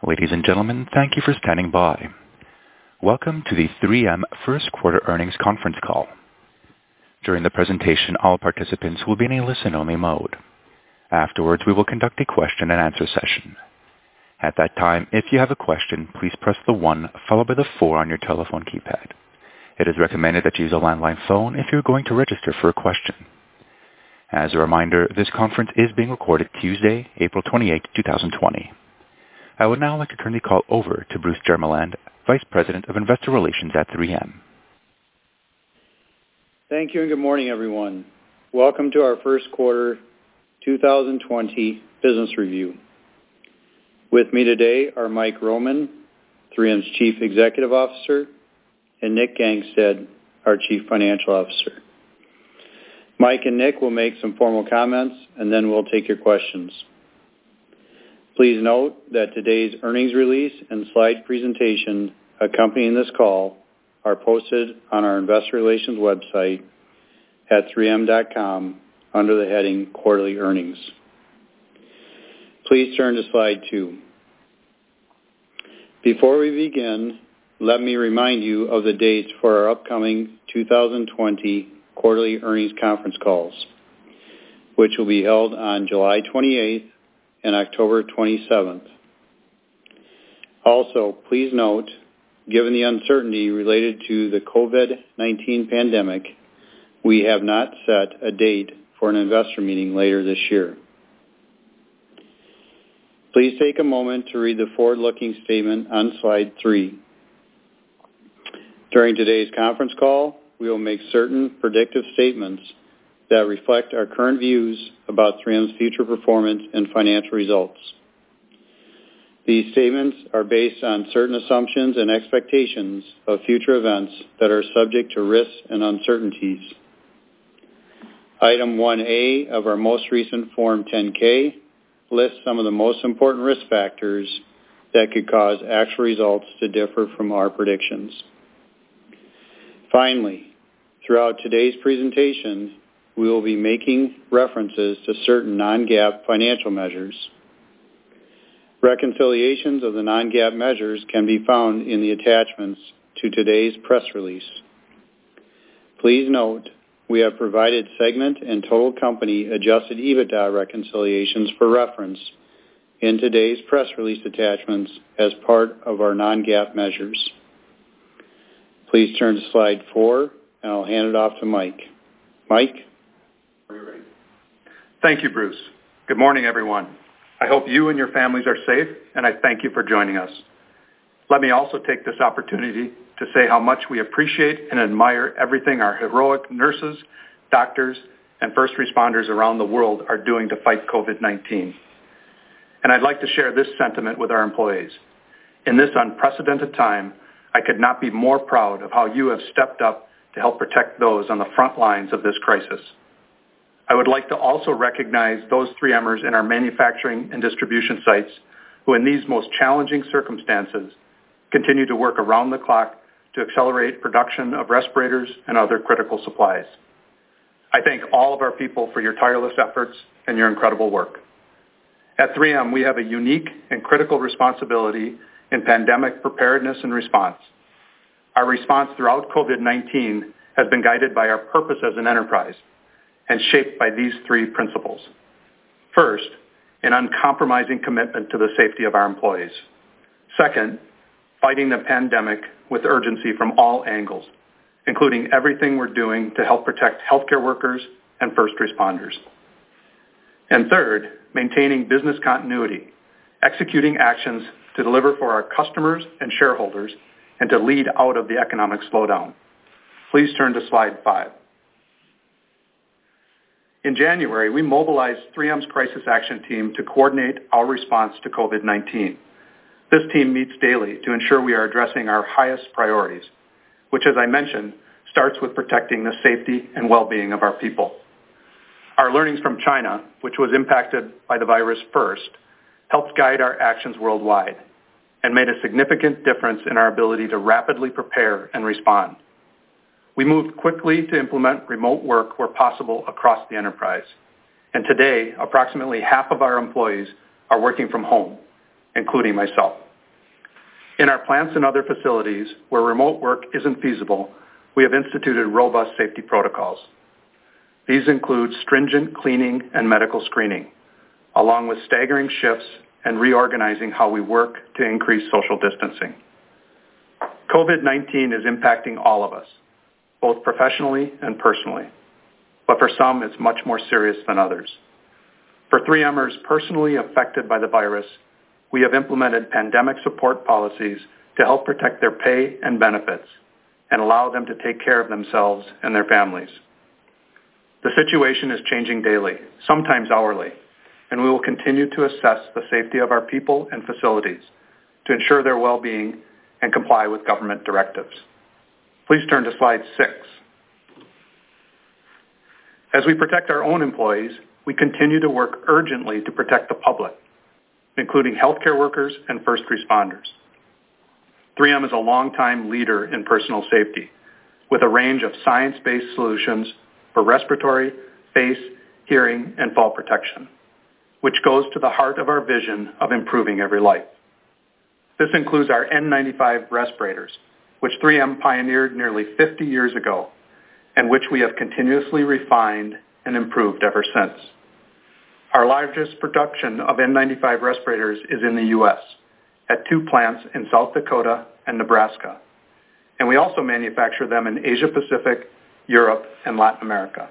Ladies and gentlemen, thank you for standing by. Welcome to the 3M First Quarter Earnings Conference Call. During the presentation, all participants will be in a listen-only mode. Afterwards, we will conduct a question-and-answer session. At that time, if you have a question, please press the 1 followed by the 4 on your telephone keypad. It is recommended that you use a landline phone if you're going to register for a question. As a reminder, this conference is being recorded Tuesday, April 28, 2020. I would now like to turn the call over to Bruce Jermeland, Vice President of Investor Relations at 3M. Thank you and good morning, everyone. Welcome to our first quarter 2020 business review. With me today are Mike Roman, 3M's Chief Executive Officer, and Nick Gangestad, our Chief Financial Officer. Mike and Nick will make some formal comments, and then we'll take your questions. Please note that today's earnings release and slide presentation accompanying this call are posted on our investor relations website at 3m.com under the heading Quarterly Earnings. Please turn to slide 2. Before we begin, let me remind you of the dates for our upcoming 2020 quarterly earnings conference calls, which will be held on July 28th and October 27th. Also, please note, given the uncertainty related to the COVID-19 pandemic, we have not set a date for an investor meeting later this year. Please take a moment to read the forward-looking statement on slide 3. During today's conference call, we will make certain predictive statements that reflect our current views about 3M's future performance and financial results. These statements are based on certain assumptions and expectations of future events that are subject to risks and uncertainties. Item 1A of our most recent Form 10-K lists some of the most important risk factors that could cause actual results to differ from our predictions. Finally, throughout today's presentation, we will be making references to certain non-GAAP financial measures. Reconciliations of the non-GAAP measures can be found in the attachments to today's press release. Please note, we have provided segment and total company adjusted EBITDA reconciliations for reference in today's press release attachments as part of our non-GAAP measures. Please turn to slide 4, and I'll hand it off to Mike. Mike? Thank you, Bruce. Good morning, everyone. I hope you and your families are safe, and I thank you for joining us. Let me also take this opportunity to say how much we appreciate and admire everything our heroic nurses, doctors, and first responders around the world are doing to fight COVID-19. And I'd like to share this sentiment with our employees. In this unprecedented time, I could not be more proud of how you have stepped up to help protect those on the front lines of this crisis. I would like to also recognize those 3Mers in our manufacturing and distribution sites who, in these most challenging circumstances, continue to work around the clock to accelerate production of respirators and other critical supplies. I thank all of our people for your tireless efforts and your incredible work. At 3M, we have a unique and critical responsibility in pandemic preparedness and response. Our response throughout COVID-19 has been guided by our purpose as an enterprise and shaped by these 3 principles. First, an uncompromising commitment to the safety of our employees. Second, fighting the pandemic with urgency from all angles, including everything we're doing to help protect healthcare workers and first responders. And third, maintaining business continuity, executing actions to deliver for our customers and shareholders, and to lead out of the economic slowdown. Please turn to slide 5. In January, we mobilized 3M's Crisis Action Team to coordinate our response to COVID-19. This team meets daily to ensure we are addressing our highest priorities, which, as I mentioned, starts with protecting the safety and well-being of our people. Our learnings from China, which was impacted by the virus first, helped guide our actions worldwide and made a significant difference in our ability to rapidly prepare and respond. We moved quickly to implement remote work where possible across the enterprise. And today, approximately half of our employees are working from home, including myself. In our plants and other facilities where remote work isn't feasible, we have instituted robust safety protocols. These include stringent cleaning and medical screening, along with staggering shifts and reorganizing how we work to increase social distancing. COVID-19 is impacting all of us, both professionally and personally, but for some it's much more serious than others. For 3Mers personally affected by the virus, we have implemented pandemic support policies to help protect their pay and benefits and allow them to take care of themselves and their families. The situation is changing daily, sometimes hourly, and we will continue to assess the safety of our people and facilities to ensure their well-being and comply with government directives. Please turn to slide 6. As we protect our own employees, we continue to work urgently to protect the public, including healthcare workers and first responders. 3M is a longtime leader in personal safety, with a range of science-based solutions for respiratory, face, hearing, and fall protection, which goes to the heart of our vision of improving every life. This includes our N95 respirators, which 3M pioneered nearly 50 years ago, and which we have continuously refined and improved ever since. Our largest production of N95 respirators is in the U.S., at 2 plants in South Dakota and Nebraska, and we also manufacture them in Asia Pacific, Europe, and Latin America.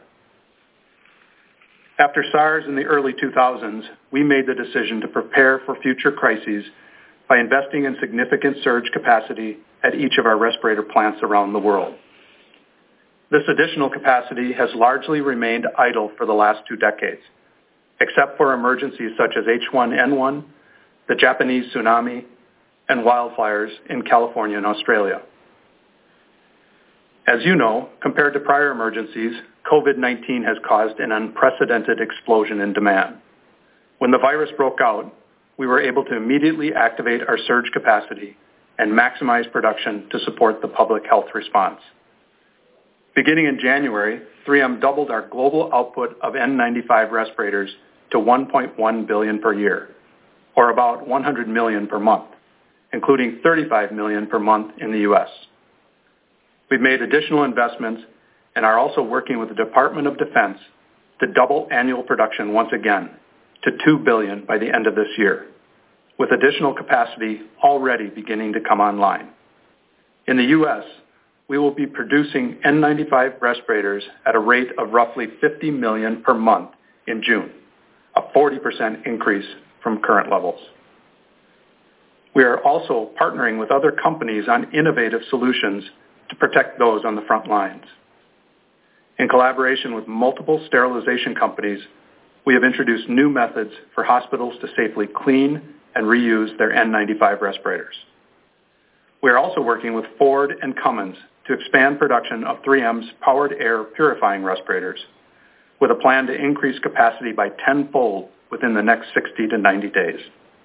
After SARS in the early 2000s, we made the decision to prepare for future crises by investing in significant surge capacity at each of our respirator plants around the world. This additional capacity has largely remained idle for the last 2 decades, except for emergencies such as H1N1, the Japanese tsunami, and wildfires in California and Australia. As you know, compared to prior emergencies, COVID-19 has caused an unprecedented explosion in demand. When the virus broke out, we were able to immediately activate our surge capacity and maximize production to support the public health response. Beginning in January, 3M doubled our global output of N95 respirators to 1.1 billion per year, or about 100 million per month, including 35 million per month in the U.S. We've made additional investments and are also working with the Department of Defense to double annual production once again to 2 billion by the end of this year, with additional capacity already beginning to come online. In the U.S., we will be producing N95 respirators at a rate of roughly 50 million per month in June, a 40% increase from current levels. We are also partnering with other companies on innovative solutions to protect those on the front lines. In collaboration with multiple sterilization companies, we have introduced new methods for hospitals to safely clean and reuse their N95 respirators. We are also working with Ford and Cummins to expand production of 3M's powered air purifying respirators, with a plan to increase capacity by 10-fold within the next 60 to 90 days.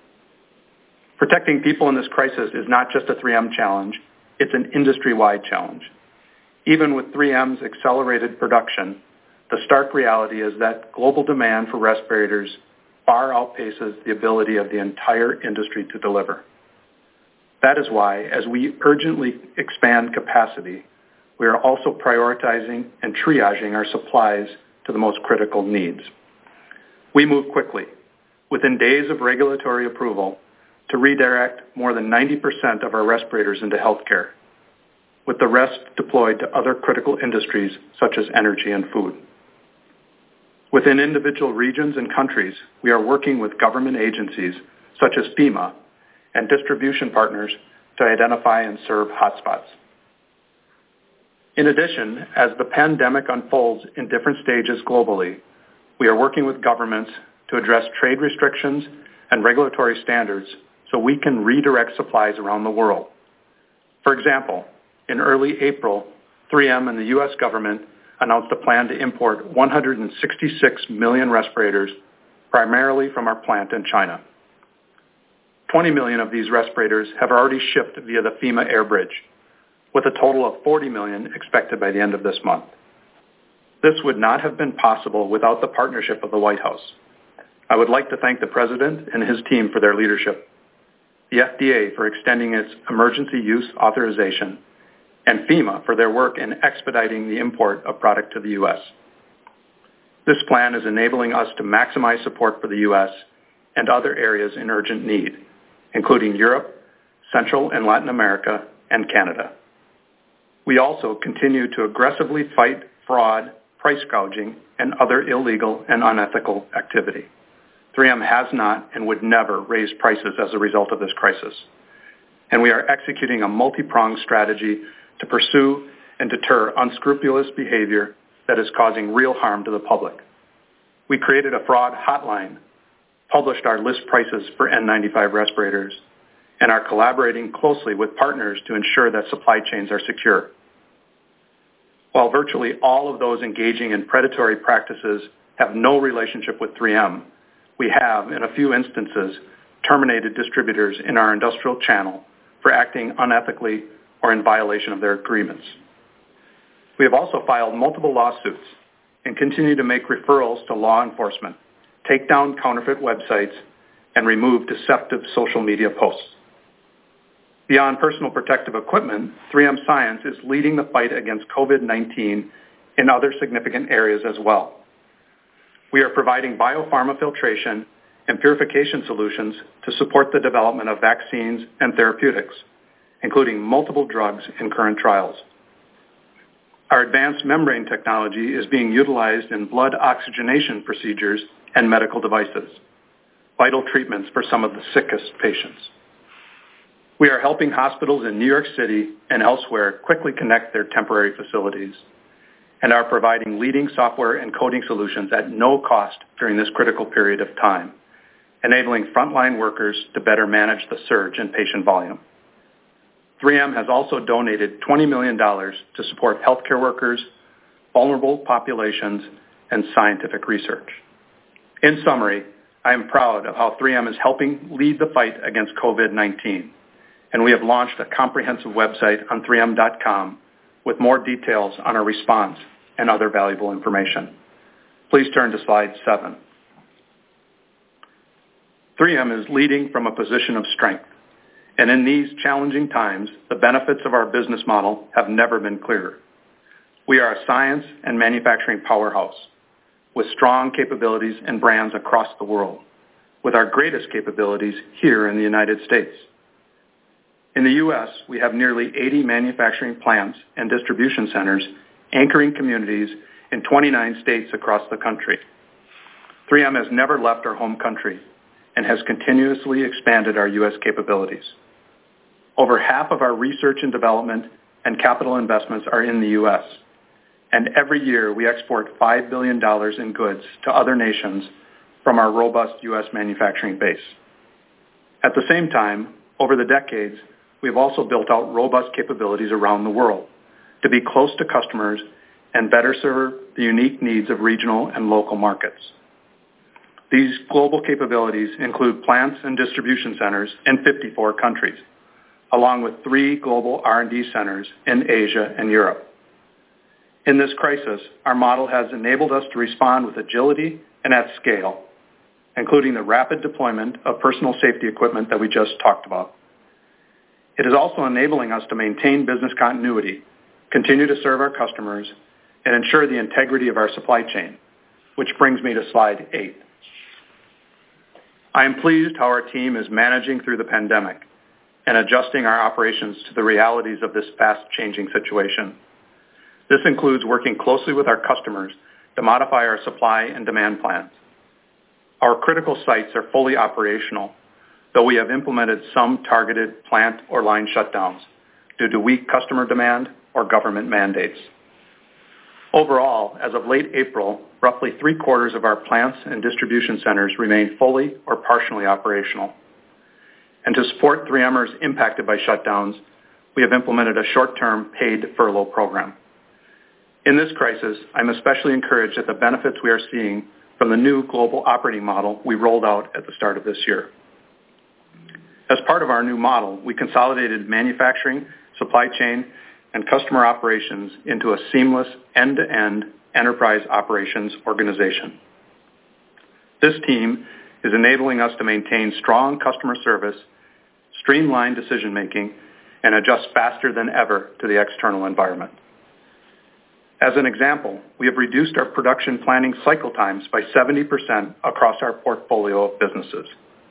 Protecting people in this crisis is not just a 3M challenge, it's an industry-wide challenge. Even with 3M's accelerated production, the stark reality is that global demand for respirators far outpaces the ability of the entire industry to deliver. That is why, as we urgently expand capacity, we are also prioritizing and triaging our supplies to the most critical needs. We move quickly, within days of regulatory approval, to redirect more than 90% of our respirators into healthcare, with the rest deployed to other critical industries such as energy and food. Within individual regions and countries, we are working with government agencies such as FEMA and distribution partners to identify and serve hotspots. In addition, as the pandemic unfolds in different stages globally, we are working with governments to address trade restrictions and regulatory standards so we can redirect supplies around the world. For example, in early April, 3M and the U.S. government announced a plan to import 166 million respirators, primarily from our plant in China. 20 million of these respirators have already shipped via the FEMA air bridge, with a total of 40 million expected by the end of this month. This would not have been possible without the partnership of the White House. I would like to thank the President and his team for their leadership. the FDA for extending its emergency use authorization, and FEMA for their work in expediting the import of product to the U.S. This plan is enabling us to maximize support for the U.S. and other areas in urgent need, including Europe, Central and Latin America, and Canada. We also continue to aggressively fight fraud, price gouging, and other illegal and unethical activity. 3M has not and would never raise prices as a result of this crisis. And we are executing a multi-pronged strategy to pursue and deter unscrupulous behavior that is causing real harm to the public. We created a fraud hotline, published our list prices for N95 respirators, and are collaborating closely with partners to ensure that supply chains are secure. While virtually all of those engaging in predatory practices have no relationship with 3M, we have, in a few instances, terminated distributors in our industrial channel for acting unethically or in violation of their agreements. We have also filed multiple lawsuits and continue to make referrals to law enforcement, take down counterfeit websites, and remove deceptive social media posts. Beyond personal protective equipment, 3M Science is leading the fight against COVID-19 in other significant areas as well. We are providing biopharma filtration and purification solutions to support the development of vaccines and therapeutics, including multiple drugs in current trials. Our advanced membrane technology is being utilized in blood oxygenation procedures and medical devices, vital treatments for some of the sickest patients. We are helping hospitals in New York City and elsewhere quickly connect their temporary facilities and are providing leading software and coding solutions at no cost during this critical period of time, enabling frontline workers to better manage the surge in patient volume. 3M has also donated $20 million to support healthcare workers, vulnerable populations, and scientific research. In summary, I am proud of how 3M is helping lead the fight against COVID-19, and we have launched a comprehensive website on 3M.com with more details on our response and other valuable information. Please turn to slide 7. 3M is leading from a position of strength, and in these challenging times, the benefits of our business model have never been clearer. We are a science and manufacturing powerhouse with strong capabilities and brands across the world, with our greatest capabilities here in the United States. In the U.S., we have nearly 80 manufacturing plants and distribution centers anchoring communities in 29 states across the country. 3M has never left our home country and has continuously expanded our U.S. capabilities. Over half of our research and development and capital investments are in the U.S., and every year we export $5 billion in goods to other nations from our robust U.S. manufacturing base. At the same time, over the decades, we've also built out robust capabilities around the world to be close to customers and better serve the unique needs of regional and local markets. These global capabilities include plants and distribution centers in 54 countries, along with 3 global R&D centers in Asia and Europe. In this crisis, our model has enabled us to respond with agility and at scale, including the rapid deployment of personal safety equipment that we just talked about. It is also enabling us to maintain business continuity, continue to serve our customers, and ensure the integrity of our supply chain, which brings me to slide 8. I am pleased how our team is managing through the pandemic and adjusting our operations to the realities of this fast-changing situation. This includes working closely with our customers to modify our supply and demand plans. Our critical sites are fully operational, though we have implemented some targeted plant or line shutdowns due to weak customer demand or government mandates. Overall, as of late April, roughly 3/4 of our plants and distribution centers remain fully or partially operational. And to support 3Mers impacted by shutdowns, we have implemented a short-term paid furlough program. In this crisis, I'm especially encouraged at the benefits we are seeing from the new global operating model we rolled out at the start of this year. As part of our new model, we consolidated manufacturing, supply chain, and customer operations into a seamless end-to-end enterprise operations organization. This team is enabling us to maintain strong customer service, streamline decision-making, and adjust faster than ever to the external environment. As an example, we have reduced our production planning cycle times by 70% across our portfolio of businesses.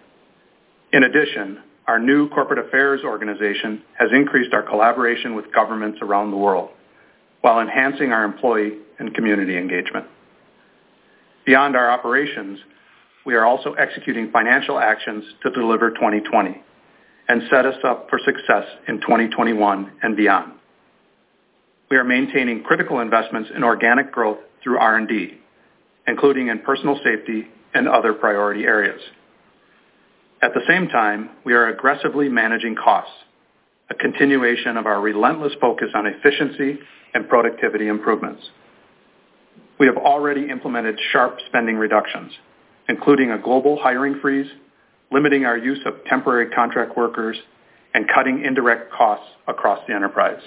In addition, our new corporate affairs organization has increased our collaboration with governments around the world while enhancing our employee and community engagement. Beyond our operations, we are also executing financial actions to deliver 2020 and set us up for success in 2021 and beyond. We are maintaining critical investments in organic growth through R&D, including in personal safety and other priority areas. At the same time, we are aggressively managing costs, a continuation of our relentless focus on efficiency and productivity improvements. We have already implemented sharp spending reductions, including a global hiring freeze, limiting our use of temporary contract workers, and cutting indirect costs across the enterprise.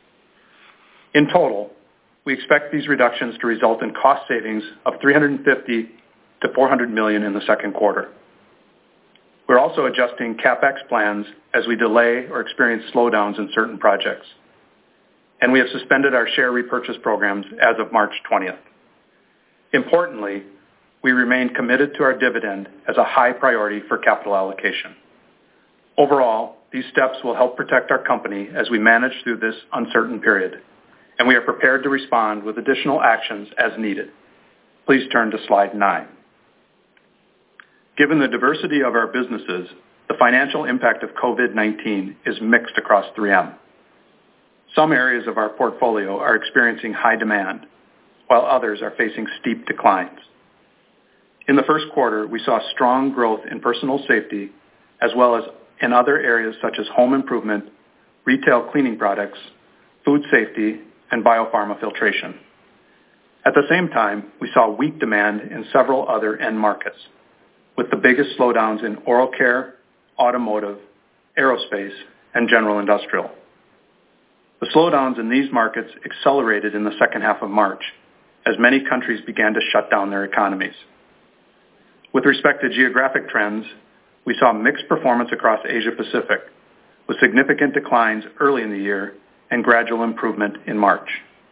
In total, we expect these reductions to result in cost savings of $350 to $400 million in the second quarter. We're also adjusting CapEx plans as we delay or experience slowdowns in certain projects. And we have suspended our share repurchase programs as of March 20th. Importantly, we remain committed to our dividend as a high priority for capital allocation. Overall, these steps will help protect our company as we manage through this uncertain period, and we are prepared to respond with additional actions as needed. Please turn to slide 9. Given the diversity of our businesses, the financial impact of COVID-19 is mixed across 3M. Some areas of our portfolio are experiencing high demand, while others are facing steep declines. In the first quarter, we saw strong growth in personal safety, as well as in other areas such as home improvement, retail cleaning products, food safety, and biopharma filtration. At the same time, we saw weak demand in several other end markets, with the biggest slowdowns in oral care, automotive, aerospace, and general industrial. The slowdowns in these markets accelerated in the second half of March as many countries began to shut down their economies. With respect to geographic trends, we saw mixed performance across Asia Pacific, with significant declines early in the year and gradual improvement in March.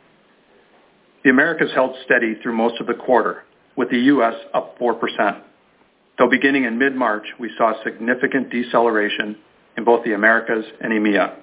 The Americas held steady through most of the quarter, with the U.S. up 4%, though beginning in mid-March, we saw significant deceleration in both the Americas and EMEA.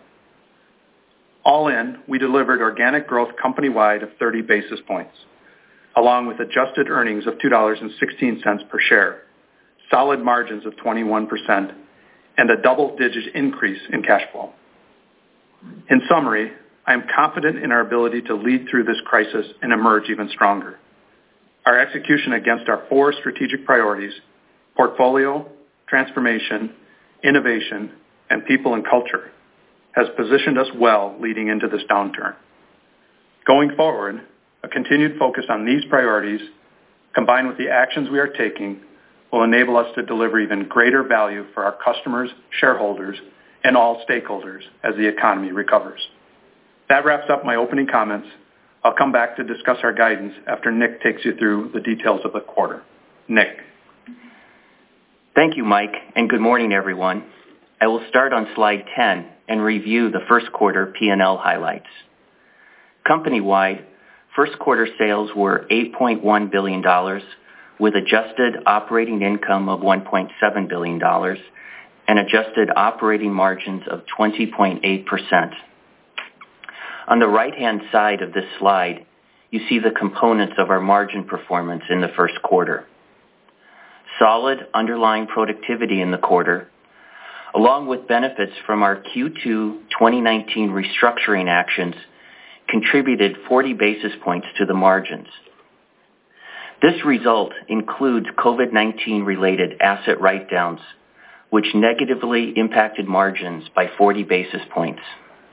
All in, we delivered organic growth company-wide of 30 basis points, along with adjusted earnings of $2.16 per share, solid margins of 21%, and a double-digit increase in cash flow. In summary, I am confident in our ability to lead through this crisis and emerge even stronger. Our execution against our 4 strategic priorities, portfolio, transformation, innovation, and people and culture, has positioned us well leading into this downturn. Going forward, a continued focus on these priorities, combined with the actions we are taking, will enable us to deliver even greater value for our customers, shareholders, and all stakeholders as the economy recovers. That wraps up my opening comments. I'll come back to discuss our guidance after Nick takes you through the details of the quarter. Nick. Thank you, Mike, and good morning, everyone. I will start on slide 10 and review the first quarter P&L highlights. Company-wide, first quarter sales were $8.1 billion, with adjusted operating income of $1.7 billion and adjusted operating margins of 20.8%. On the right-hand side of this slide, you see the components of our margin performance in the first quarter. Solid underlying productivity in the quarter, along with benefits from our Q2 2019 restructuring actions, contributed 40 basis points to the margins. This result includes COVID-19 related asset write-downs, which negatively impacted margins by 40 basis points.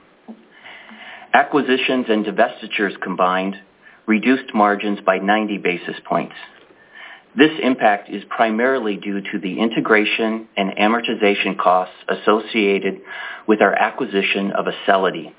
Acquisitions and divestitures combined reduced margins by 90 basis points. This impact is primarily due to the integration and amortization costs associated with our acquisition of Acelity.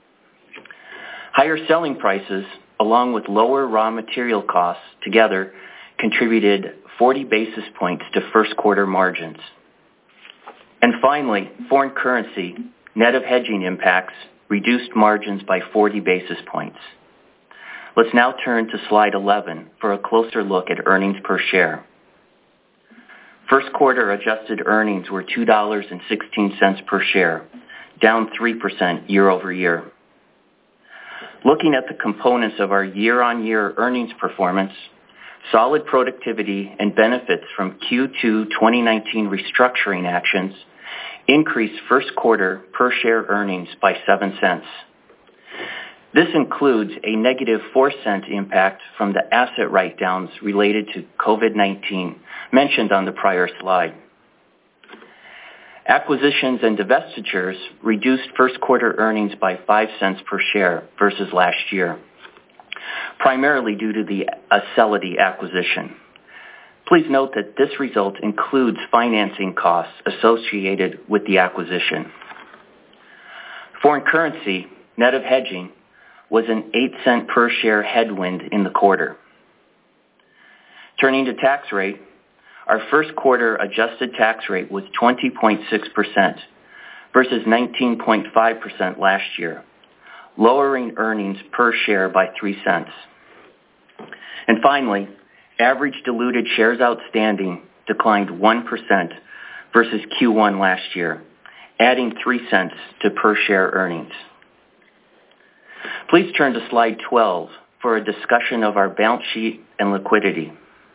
Higher selling prices, along with lower raw material costs, together contributed 40 basis points to first quarter margins. And finally, foreign currency, net of hedging impacts, reduced margins by 40 basis points. Let's now turn to slide 11 for a closer look at earnings per share. First quarter adjusted earnings were $2.16 per share, down 3% year over year. Looking at the components of our year-on-year earnings performance, solid productivity and benefits from Q2 2019 restructuring actions increased first quarter per share earnings by 7 cents. This includes a negative 4-cent impact from the asset write-downs related to COVID-19 mentioned on the prior slide. Acquisitions and divestitures reduced first quarter earnings by 5 cents per share versus last year, primarily due to the Acelity acquisition. Please note that this result includes financing costs associated with the acquisition. Foreign currency, net of hedging, was an 8-cent per share headwind in the quarter. Turning to tax rate, our first quarter adjusted tax rate was 20.6% versus 19.5% last year, lowering earnings per share by 3 cents. And finally, average diluted shares outstanding declined 1% versus Q1 last year, adding 3 cents to per share earnings. Please turn to slide 12 for a discussion of our balance sheet and liquidity.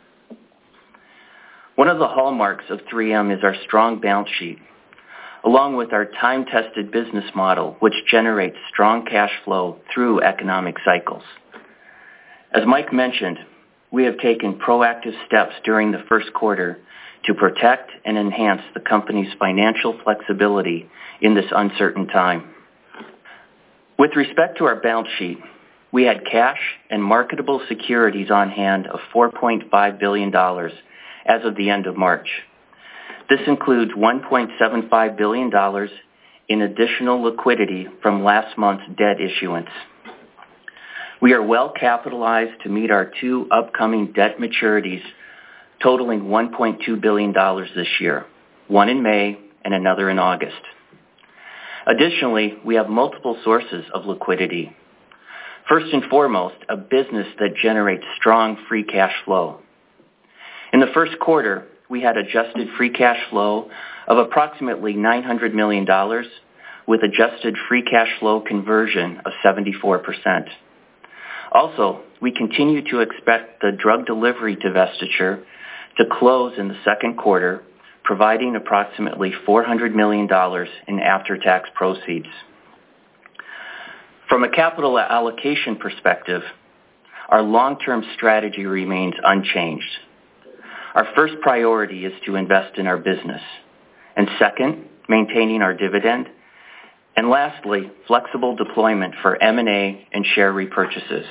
One of the hallmarks of 3M is our strong balance sheet, along with our time-tested business model, which generates strong cash flow through economic cycles. As Mike mentioned, we have taken proactive steps during the first quarter to protect and enhance the company's financial flexibility in this uncertain time. With respect to our balance sheet, we had cash and marketable securities on hand of $4.5 billion as of the end of March. This includes $1.75 billion in additional liquidity from last month's debt issuance. We are well capitalized to meet our 2 upcoming debt maturities totaling $1.2 billion this year, one in May and another in August. Additionally, we have multiple sources of liquidity. First and foremost, a business that generates strong free cash flow. In the first quarter, we had adjusted free cash flow of approximately $900 million with adjusted free cash flow conversion of 74%. Also, we continue to expect the drug delivery divestiture to close in the second quarter, providing approximately $400 million in after-tax proceeds. From a capital allocation perspective, our long-term strategy remains unchanged. Our first priority is to invest in our business, and second, maintaining our dividend, and lastly, flexible deployment for M&A and share repurchases.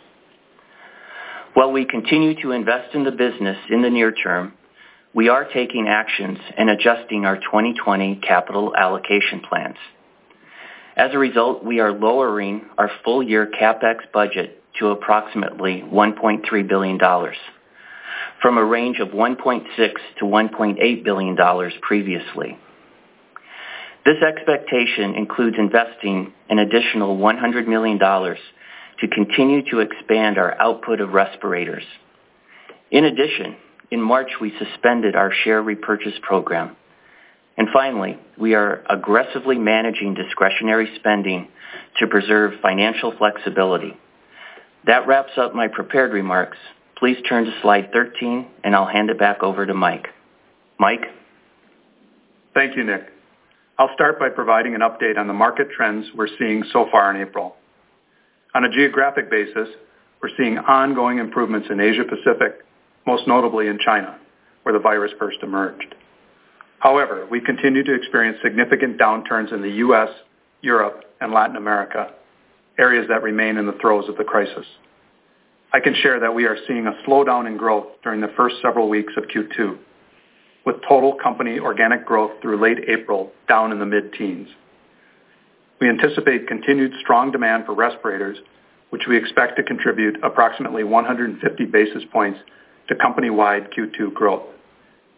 While we continue to invest in the business in the near term, we are taking actions and adjusting our 2020 capital allocation plans. As a result, we are lowering our full-year CapEx budget to approximately $1.3 billion, from a range of $1.6 to $1.8 billion previously. This expectation includes investing an additional $100 million to continue to expand our output of respirators. In addition, in March, we suspended our share repurchase program. And finally, we are aggressively managing discretionary spending to preserve financial flexibility. That wraps up my prepared remarks. Please turn to slide 13, and I'll hand it back over to Mike. Mike? Thank you, Nick. I'll start by providing an update on the market trends we're seeing so far in April. On a geographic basis, we're seeing ongoing improvements in Asia Pacific, most notably in China, where the virus first emerged. However, we continue to experience significant downturns in the U.S., Europe, and Latin America, areas that remain in the throes of the crisis. I can share that we are seeing a slowdown in growth during the first several weeks of Q2, with total company organic growth through late April down in the mid-teens. We anticipate continued strong demand for respirators, which we expect to contribute approximately 150 basis points to company-wide Q2 growth.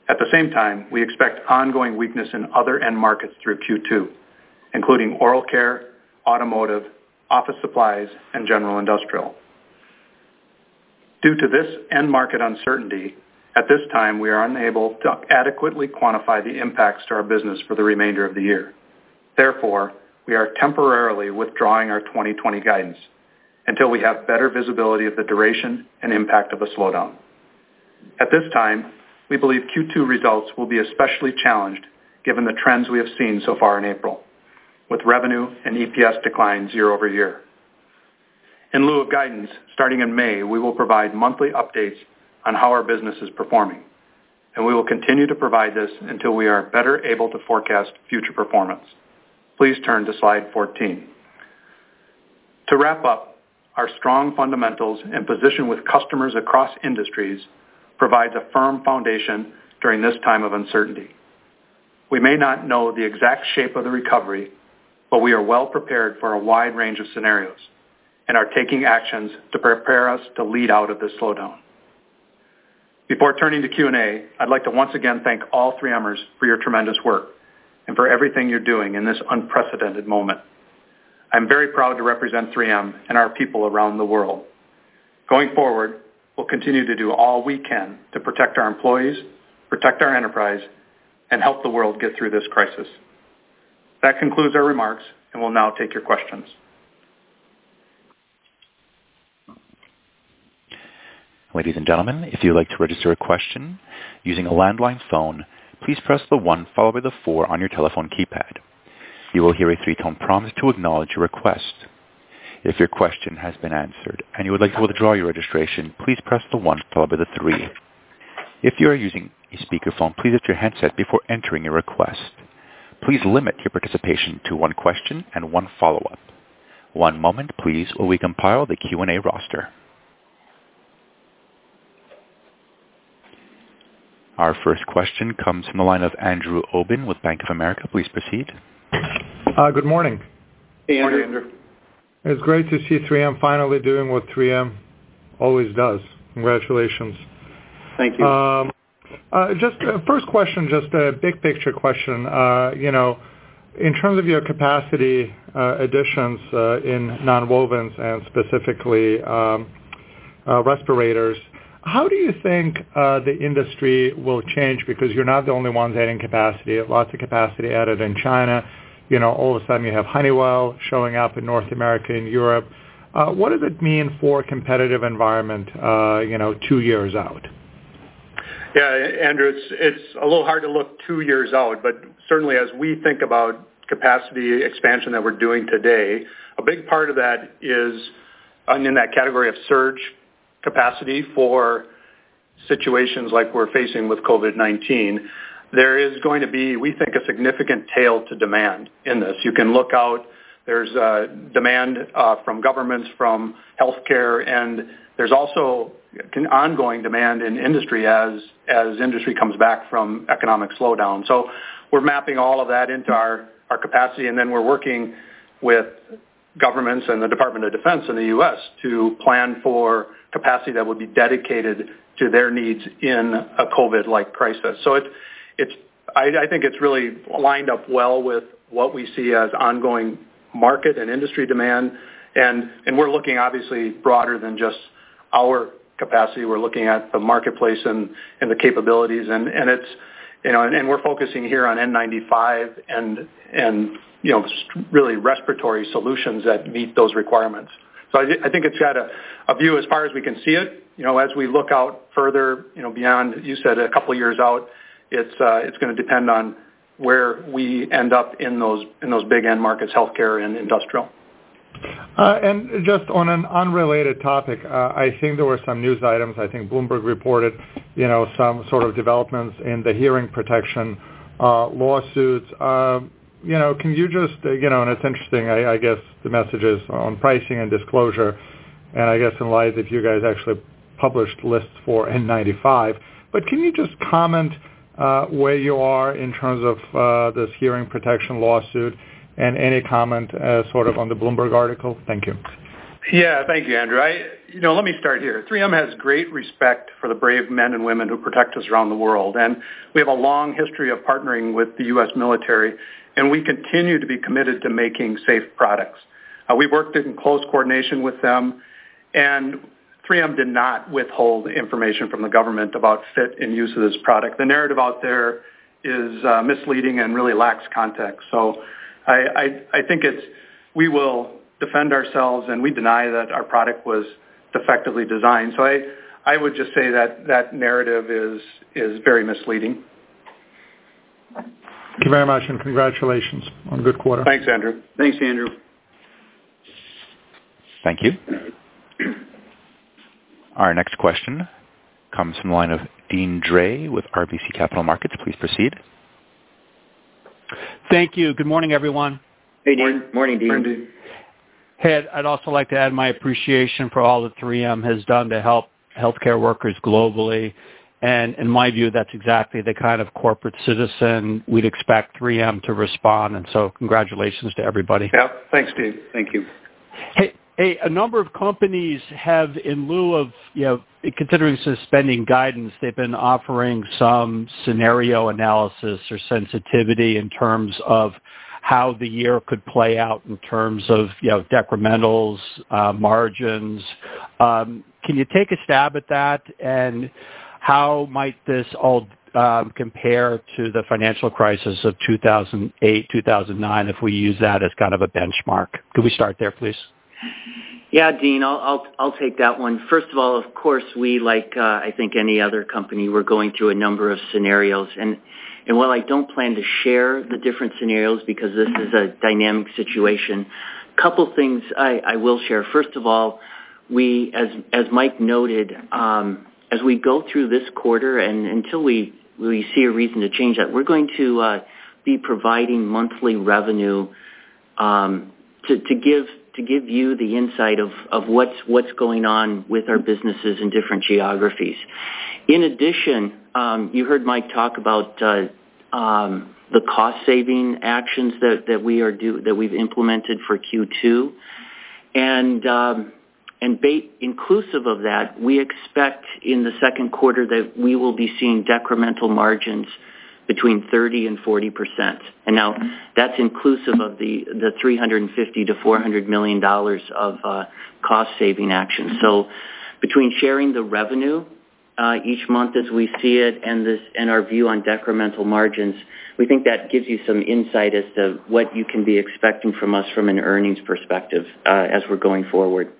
At the same time, we expect ongoing weakness in other end markets through Q2, including oral care, automotive, office supplies, and general industrial. Due to this end market uncertainty, at this time we are unable to adequately quantify the impacts to our business for the remainder of the year. Therefore, we are temporarily withdrawing our 2020 guidance until we have better visibility of the duration and impact of the slowdown. At this time, we believe Q2 results will be especially challenged given the trends we have seen so far in April, with revenue and EPS declines year over year. In lieu of guidance, starting in May, we will provide monthly updates on how our business is performing, and we will continue to provide this until we are better able to forecast future performance. Please turn to slide 14. To wrap up, our strong fundamentals and position with customers across industries provides a firm foundation during this time of uncertainty. We may not know the exact shape of the recovery, but we are well prepared for a wide range of scenarios and are taking actions to prepare us to lead out of this slowdown. Before turning to Q&A, I'd like to once again thank all 3Mers for your tremendous work and for everything you're doing in this unprecedented moment. I'm very proud to represent 3M and our people around the world. Going forward, we'll continue to do all we can to protect our employees, protect our enterprise, and help the world get through this crisis. That concludes our remarks, and we'll now take your questions. Ladies and gentlemen, if you'd like to register a question using a landline phone, please press the 1 followed by the 4 on your telephone keypad. You will hear a 3-tone prompt to acknowledge your request. If your question has been answered and you would like to withdraw your registration, please press the 1 followed by the 3. If you are using a speakerphone, please lift your handset before entering your request. Please limit your participation to 1 question and 1 follow-up. 1 moment, please, while we compile the Q&A roster. Our first question comes from the line of Andrew Obin with Bank of America. Please proceed. Good morning. Hey, Andrew. It's great to see 3M finally doing what 3M always does. Congratulations. Thank you. Just first question, just a big picture question. In terms of your capacity additions in nonwovens and specifically respirators, how do you think the industry will change? Because you're not the only ones adding capacity. Lots of capacity added in China. All of a sudden you have Honeywell showing up in North America and Europe. What does it mean for competitive environment, 2 years out? Yeah, Andrew, it's a little hard to look 2 years out, but certainly as we think about capacity expansion that we're doing today, a big part of that is in that category of surge capacity for situations like we're facing with COVID-19. There is going to be, we think, a significant tail to demand in this. You can look out, there's demand from governments, from healthcare, and there's also ongoing demand in industry as industry comes back from economic slowdown. So we're mapping all of that into our capacity, and then we're working with governments and the Department of Defense in the U.S. to plan for capacity that would be dedicated to their needs in a COVID-like crisis. So I think it's really lined up well with what we see as ongoing market and industry demand, and we're looking obviously broader than just our capacity. We're looking at the marketplace and the capabilities, and it's and we're focusing here on N95 and really respiratory solutions that meet those requirements. So I think it's got a view as far as we can see it. As we look out further, beyond, you said a couple of years out, it's going to depend on where we end up in those big end markets, healthcare and industrial. And just on an unrelated topic, I think there were some news items. I think Bloomberg reported, some sort of developments in the hearing protection lawsuits. Can you just, and it's interesting, I guess the messages on pricing and disclosure, and I guess in light that you guys actually published lists for N95, but can you just comment where you are in terms of this hearing protection lawsuit and any comment sort of on the Bloomberg article? Thank you. Yeah, thank you, Andrew. Let me start here. 3M has great respect for the brave men and women who protect us around the world, and we have a long history of partnering with the U.S. military, and we continue to be committed to making safe products. We've worked in close coordination with them, and 3M did not withhold information from the government about fit and use of this product. The narrative out there is misleading and really lacks context. So I think we will defend ourselves, and we deny that our product was defectively designed. So I would just say that narrative is very misleading. Thank you very much, and congratulations on a good quarter. Thanks, Andrew. Thanks, Andrew. Thank you. Our next question comes from the line of Deane Dray with RBC Capital Markets. Please proceed. Thank you. Good morning, everyone. Hey, Deane. Morning, Dean. Morning, Dean. Hey, I'd also like to add my appreciation for all that 3M has done to help healthcare workers globally. And in my view, that's exactly the kind of corporate citizen we'd expect 3M to respond. And so congratulations to everybody. Yeah, thanks, Steve. Thank you. Hey, a number of companies have, in lieu of, considering suspending guidance, they've been offering some scenario analysis or sensitivity in terms of how the year could play out in terms of, decrementals, margins. Can you take a stab at that? And how might this all compare to the financial crisis of 2008, 2009, if we use that as kind of a benchmark? Could we start there, please? Yeah, Dean, I'll take that one. First of all, of course, we, like I think any other company, we're going through a number of scenarios. And while I don't plan to share the different scenarios because this is a dynamic situation, a couple things I will share. First of all, we, as Mike noted, as we go through this quarter and until we see a reason to change that, we're going to be providing monthly revenue to give you the insight of what's going on with our businesses in different geographies. In addition, you heard Mike talk about the cost saving actions that we've implemented for Q2, and inclusive of that, we expect in the second quarter that we will be seeing decremental margins between 30 and 40%. And now that's inclusive of the $350 to $400 million of cost saving actions. So between sharing the revenue each month as we see it and our view on decremental margins, we think that gives you some insight as to what you can be expecting from us from an earnings perspective as we're going forward.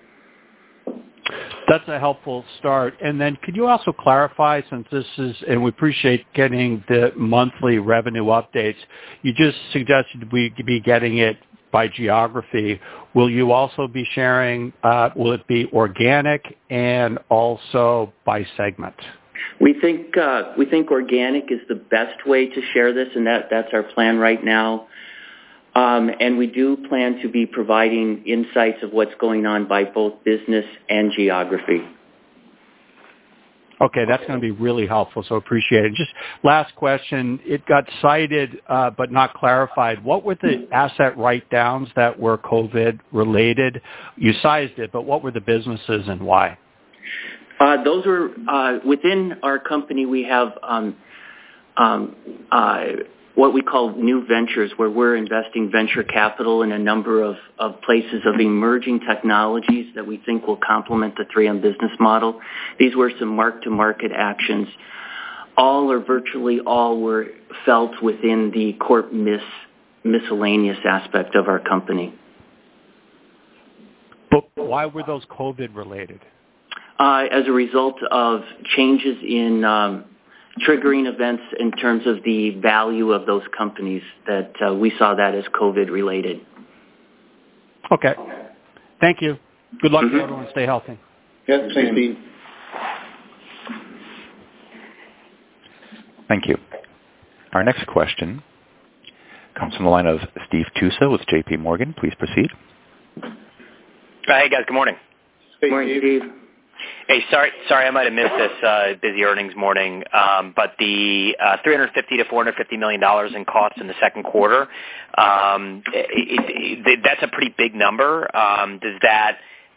That's a helpful start. And then could you also clarify, since this is, and we appreciate getting the monthly revenue updates, you just suggested we could be getting it by geography. Will you also be sharing, will it be organic and also by segment? We think organic is the best way to share this, and that's our plan right now. And we do plan to be providing insights of what's going on by both business and geography. Okay, that's going to be really helpful, so appreciate it. Just last question. It got cited but not clarified. What were the asset write-downs that were COVID-related? You sized it, but what were the businesses and why? Those were within our company. We have what we call new ventures, where we're investing venture capital in a number of places of emerging technologies that we think will complement the 3M business model. These were some mark-to-market actions. All or virtually all were felt within the corp miscellaneous aspect of our company. But why were those COVID-related? As a result of changes in triggering events in terms of the value of those companies, that we saw that as COVID-related. Okay. Thank you. Good luck to everyone. Stay healthy. Yes, thanks, Dean. Thank you. Our next question comes from the line of Steve Tusa with J.P. Morgan. Please proceed. Hey, guys. Good morning. Hey, Morning, Steve. Hey, sorry, I might have missed this busy earnings morning, but the $350 to $450 million in costs in the second quarter, that's a pretty big number. Does that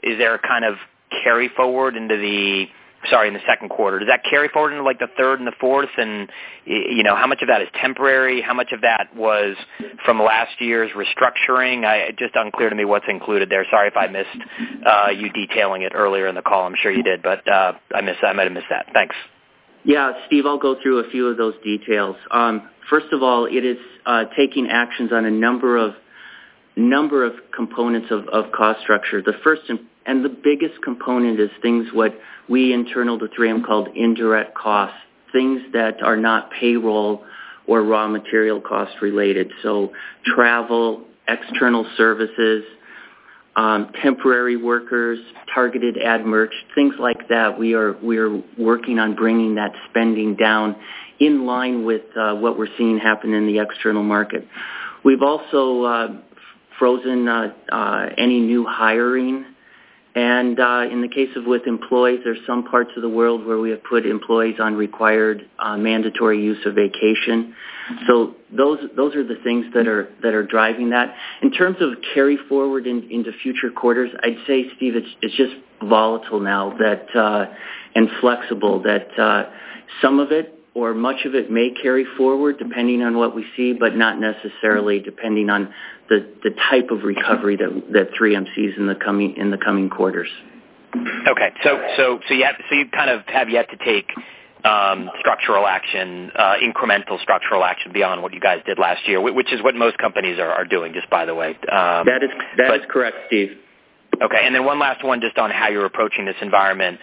is there a kind of carry forward into in the second quarter? Does that carry forward into like the third and the fourth? And, how much of that is temporary? How much of that was from last year's restructuring? Just unclear to me what's included there. Sorry if I missed you detailing it earlier in the call. I'm sure you did, but I might have missed that. Thanks. Yeah, Steve, I'll go through a few of those details. First of all, it is taking actions on a number of components of cost structure. The first and the biggest component is things what we internal to 3M called indirect costs, things that are not payroll or raw material cost related. So travel, external services, temporary workers, targeted ad merch, things like that. We are working on bringing that spending down in line with what we're seeing happen in the external market. We've also frozen any new hiring. And in the case of with employees, there's some parts of the world where we have put employees on required mandatory use of vacation. So those are the things that are driving that. In terms of carry forward into future quarters, I'd say, Steve, it's just volatile now and flexible that some of it or much of it may carry forward depending on what we see, but not necessarily depending on the type of recovery that 3M sees in the coming quarters. Okay, so you kind of have yet to take structural action, incremental structural action beyond what you guys did last year, which is what most companies are doing. Just by the way, that is correct, Steve. Okay, and then one last one, just on how you're approaching this environment.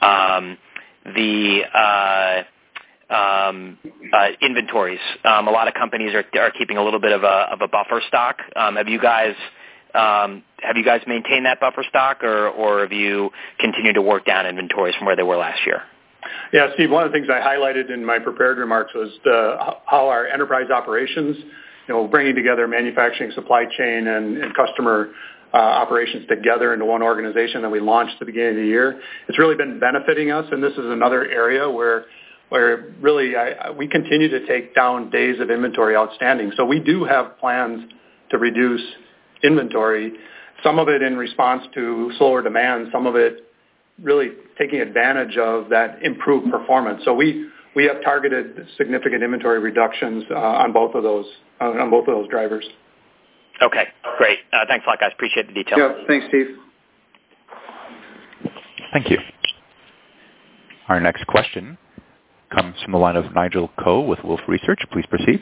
Inventories. A lot of companies are keeping a little bit of a buffer stock. Have you guys maintained that buffer stock, or have you continued to work down inventories from where they were last year? Yeah, Steve, one of the things I highlighted in my prepared remarks was how our enterprise operations, bringing together manufacturing, supply chain, and customer operations together into one organization that we launched at the beginning of the year. It's really been benefiting us, and this is another area where really we continue to take down days of inventory outstanding. So we do have plans to reduce inventory, some of it in response to slower demand, some of it really taking advantage of that improved performance. So we have targeted significant inventory reductions on both of those drivers. Okay, great. Thanks a lot, guys. Appreciate the detail. Yeah, thanks, Steve. Thank you. Our next question comes from the line of Nigel Coe with Wolfe Research. Please proceed.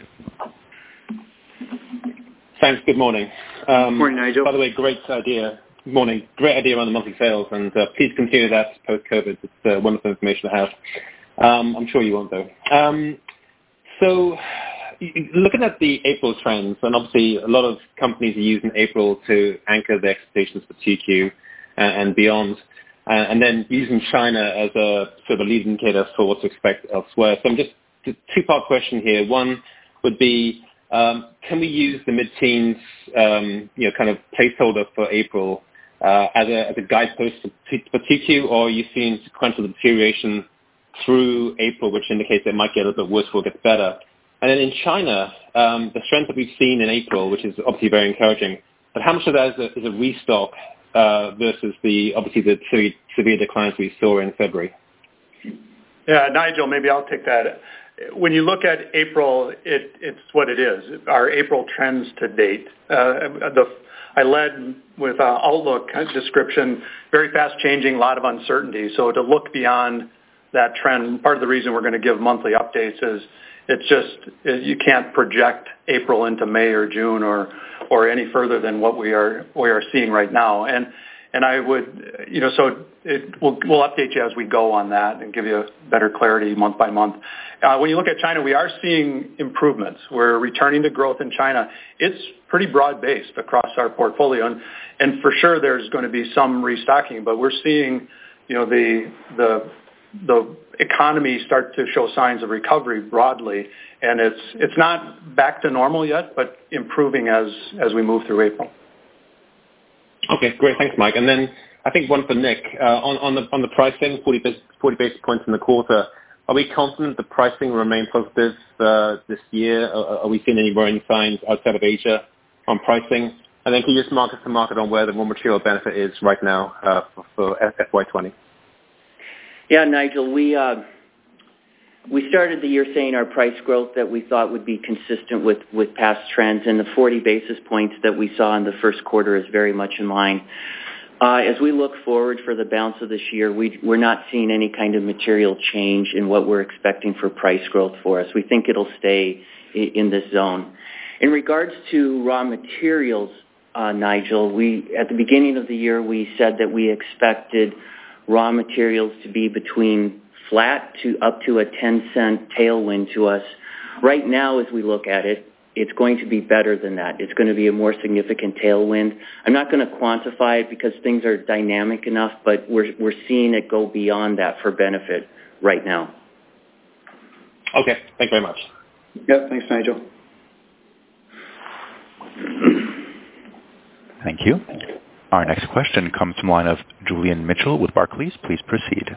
Thanks. Good morning. Good morning, Nigel. By the way, great idea. Good morning. Great idea on the monthly sales, and please continue that post-COVID. It's wonderful information to have. I'm sure you won't, though. So looking at the April trends, and obviously a lot of companies are using April to anchor their expectations for 2Q and beyond. And then using China as a sort of a lead indicator for what to expect elsewhere. So I'm just a two-part question here. One would be, can we use the mid-teens, kind of placeholder for April as a guidepost for 2Q, or are you seeing sequential deterioration through April, which indicates it might get a little bit worse or get better? And then in China, the strength that we've seen in April, which is obviously very encouraging, but how much of that is a restock versus the severe declines we saw in February? Yeah, Nigel, maybe I'll take that. When you look at April, it's what it is. Our April trends to date. I led with Outlook description, very fast changing, a lot of uncertainty. So to look beyond that trend, part of the reason we're going to give monthly updates is you can't project April into May or June or any further than what we are seeing right now. And I would, we'll update you as we go on that and give you better clarity month by month. When you look at China, we are seeing improvements. We're returning to growth in China. It's pretty broad-based across our portfolio. And for sure there's going to be some restocking, but we're seeing, the economy start to show signs of recovery broadly. And it's not back to normal yet, but improving as we move through April. Okay, great. Thanks, Mike. And then I think one for Nick. On the pricing, 40 basis points in the quarter, are we confident the pricing will remain positive this year? Are we seeing any warning signs outside of Asia on pricing? And then can you just mark us to market on where the raw material benefit is right now for FY20? Yeah, Nigel, we started the year saying our price growth that we thought would be consistent with past trends, and the 40 basis points that we saw in the first quarter is very much in line. As we look forward for the balance of this year, we're not seeing any kind of material change in what we're expecting for price growth for us. We think it'll stay in this zone. In regards to raw materials, Nigel, at the beginning of the year, we said that we expected raw materials to be between flat to up to a 10-cent tailwind to us. Right now, as we look at it, it's going to be better than that. It's going to be a more significant tailwind. I'm not going to quantify it because things are dynamic enough, but we're seeing it go beyond that for benefit right now. Okay, thank you very much. Yep, thanks, Nigel. Thank you. Our next question comes from the line of Julian Mitchell with Barclays. Please proceed.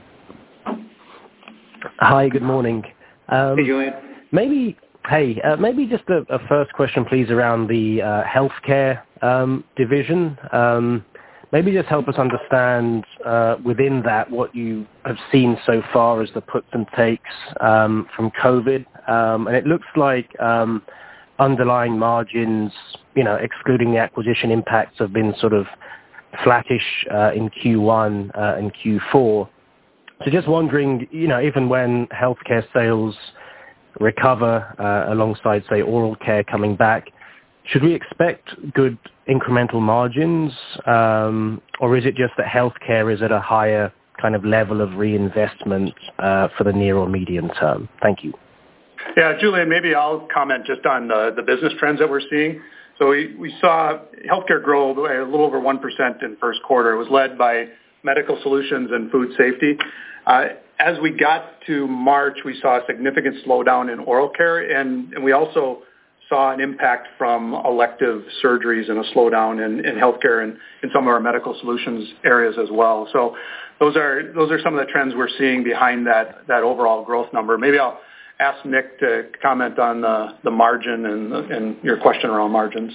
Hi, good morning. Hey, Julian. Maybe just a first question, please, around the healthcare division. Maybe just help us understand within that what you have seen so far as the puts and takes from COVID. And it looks like underlying margins, excluding the acquisition impacts, have been sort of flattish in Q1 and Q4. So just wondering, even when healthcare sales recover alongside, say, oral care coming back, should we expect good incremental margins, or is it just that healthcare is at a higher kind of level of reinvestment for the near or medium term? Thank you. Yeah, Julian, maybe I'll comment just on the business trends that we're seeing. So we saw healthcare grow a little over 1% in first quarter. It was led by medical solutions and food safety. As we got to March, we saw a significant slowdown in oral care, and we also saw an impact from elective surgeries and a slowdown in healthcare and in some of our medical solutions areas as well. So those are some of the trends we're seeing behind that overall growth number. Maybe I'll ask Nick to comment on the margin and your question around margins.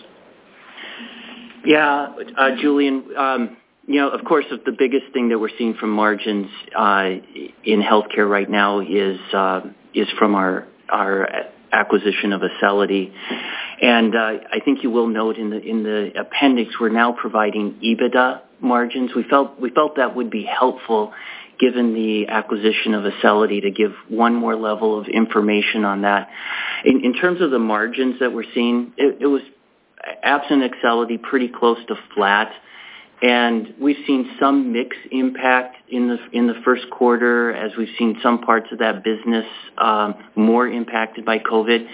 Yeah, Julian, of course, the biggest thing that we're seeing from margins in healthcare right now is from our acquisition of Acelity. And I think you will note in the appendix, we're now providing EBITDA margins. We felt that would be helpful given the acquisition of Acelity to give one more level of information on that. In terms of the margins that we're seeing, it was absent Acelity pretty close to flat. And we've seen some mix impact in the first quarter as we've seen some parts of that business more impacted by COVID.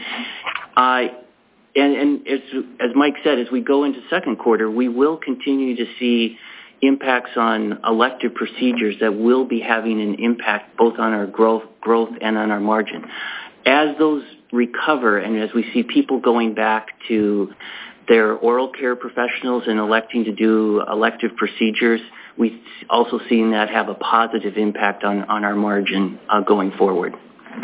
And as Mike said, as we go into second quarter, we will continue to see impacts on elective procedures that will be having an impact both on our growth and on our margin. As those recover and as we see people going back to their oral care professionals and electing to do elective procedures, we've also seen that have a positive impact on our margin going forward.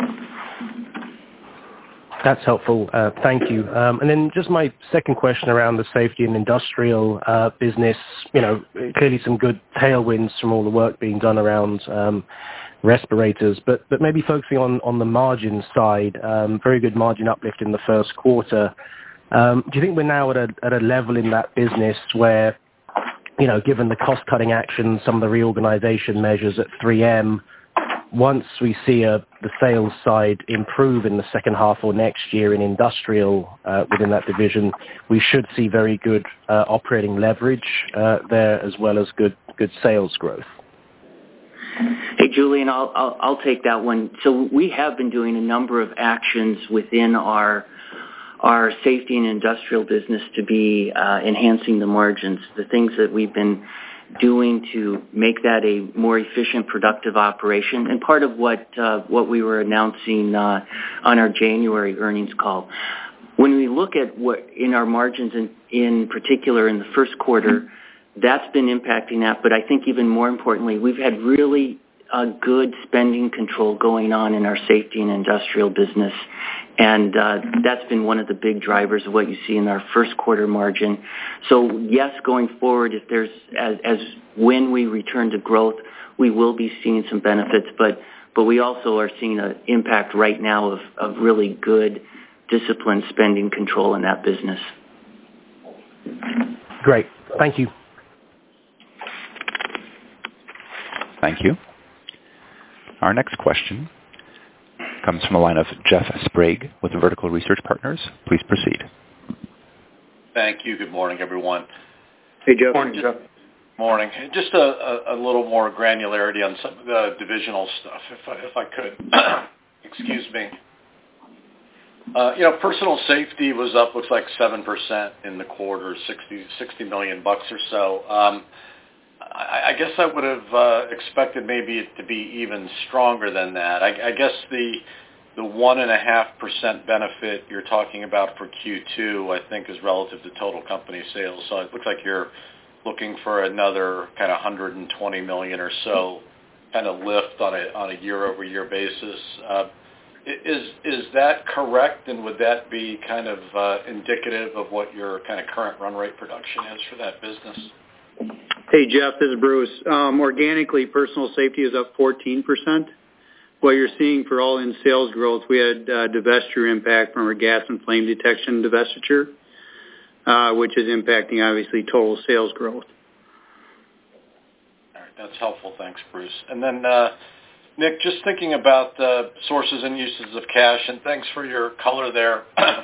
That's helpful. Thank you. And then just my second question around the safety and industrial business, clearly some good tailwinds from all the work being done around respirators, but maybe focusing on the margin side, very good margin uplift in the first quarter. Do you think we're now at a level in that business where, given the cost-cutting actions, some of the reorganization measures at 3M, once we see the sales side improve in the second half or next year in industrial within that division, we should see very good operating leverage there as well as good sales growth? Hey, Julian, I'll take that one. So we have been doing a number of actions within our safety and industrial business to be enhancing the margins, the things that we've been doing to make that a more efficient, productive operation, and part of what we were announcing on our January earnings call. When we look at what in our margins in particular in the first quarter, that's been impacting that, but I think even more importantly, we've had really good spending control going on in our safety and industrial business. And that's been one of the big drivers of what you see in our first quarter margin. So yes, going forward, if there's when we return to growth, we will be seeing some benefits, but we also are seeing an impact right now of really good disciplined spending control in that business. Great. Thank you. Thank you. Our next question comes from the line of Jeff Sprague with Vertical Research Partners. Please proceed. Thank you. Good morning, everyone. Hey, Jeff. Morning, Jeff. Morning. Just a little more granularity on some of the divisional stuff, if I could. Excuse me. Personal safety was up, looks like 7% in the quarter, $60 million or so. I guess I would have expected maybe it to be even stronger than that. I guess the 1.5% benefit you're talking about for Q2, I think, is relative to total company sales. So it looks like you're looking for another kind of $120 million or so kind of lift on a year-over-year basis. Is that correct, and would that be kind of indicative of what your kind of current run rate production is for that business? Hey, Jeff, this is Bruce. Organically, personal safety is up 14%. What you're seeing for all-in sales growth, we had divestiture impact from our gas and flame detection divestiture, which is impacting, obviously, total sales growth. All right, that's helpful. Thanks, Bruce. And then, Nick, just thinking about the sources and uses of cash, and thanks for your color there.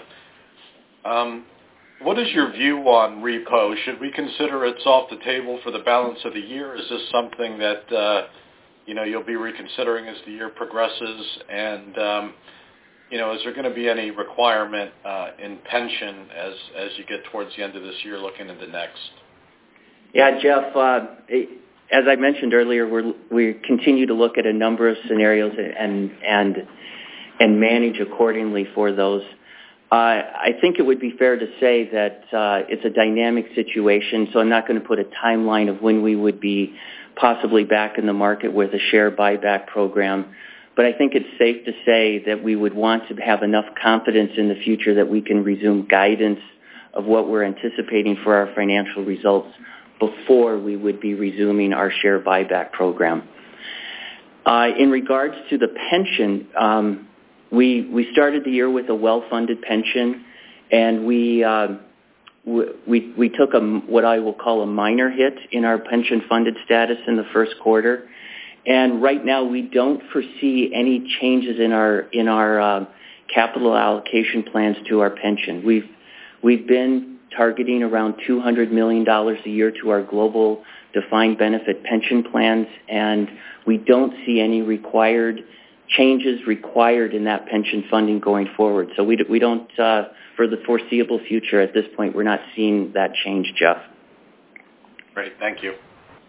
What is your view on repo? Should we consider it's off the table for the balance of the year? Is this something that you'll be reconsidering as the year progresses? And is there going to be any requirement in pension as you get towards the end of this year, looking into next? Yeah, Jeff. As I mentioned earlier, we continue to look at a number of scenarios and manage accordingly for those. I think it would be fair to say that it's a dynamic situation, so I'm not going to put a timeline of when we would be possibly back in the market with a share buyback program. But I think it's safe to say that we would want to have enough confidence in the future that we can resume guidance of what we're anticipating for our financial results before we would be resuming our share buyback program. In regards to the pension, we started the year with a well-funded pension, and we took what I will call a minor hit in our pension funded status in the first quarter. And right now, we don't foresee any changes in our capital allocation plans to our pension. We've been targeting around $200 million a year to our global defined benefit pension plans, and we don't see any changes required in that pension funding going forward. So we don't, for the foreseeable future at this point, we're not seeing that change, Jeff. Great, thank you.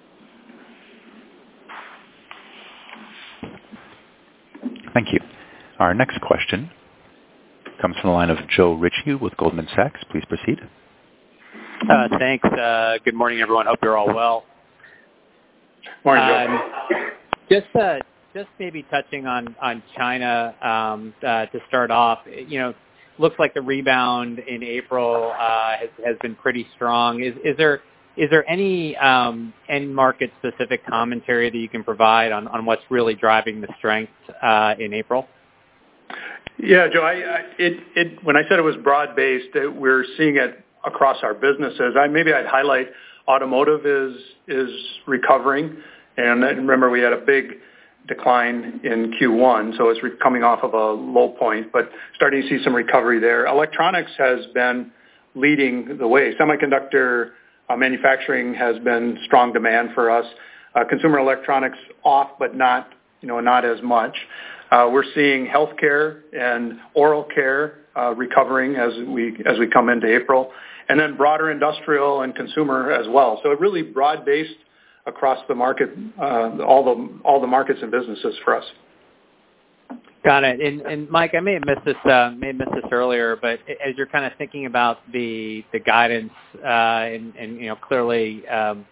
Thank you. Our next question comes from the line of Joe Ritchie with Goldman Sachs. Please proceed. Thanks. Good morning, everyone. Hope you're all well. Morning, Joe. Just maybe touching on China to start off. Looks like the rebound in April has been pretty strong. Is there any end market specific commentary that you can provide on what's really driving the strength in April? Yeah, Joe. When I said it was broad based, we're seeing it across our businesses. I'd highlight automotive is recovering, and remember we had a big decline in Q1, so it's coming off of a low point, but starting to see some recovery there. Electronics has been leading the way. Semiconductor manufacturing has been strong demand for us. Consumer electronics off, but not as much. We're seeing healthcare and oral care recovering as we come into April, and then broader industrial and consumer as well. So it really broad based across the market, all the markets and businesses for us. Got it. And Mike, I may have missed this earlier, but as you're kind of thinking about the guidance, and clearly,